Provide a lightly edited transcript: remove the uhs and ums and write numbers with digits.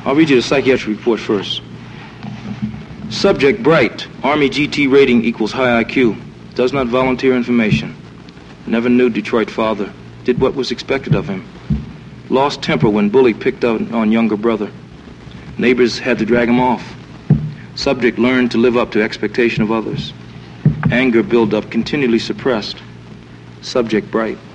I'll read you the psychiatric report first. Subject bright. Army GT rating equals high IQ. Does not volunteer information. Never knew Detroit father. Did what was expected of him. Lost temper when bully picked on younger brother. Neighbors had to drag him off. Subject learned to live up to expectation of others. Anger build up, continually suppressed. Subject bright.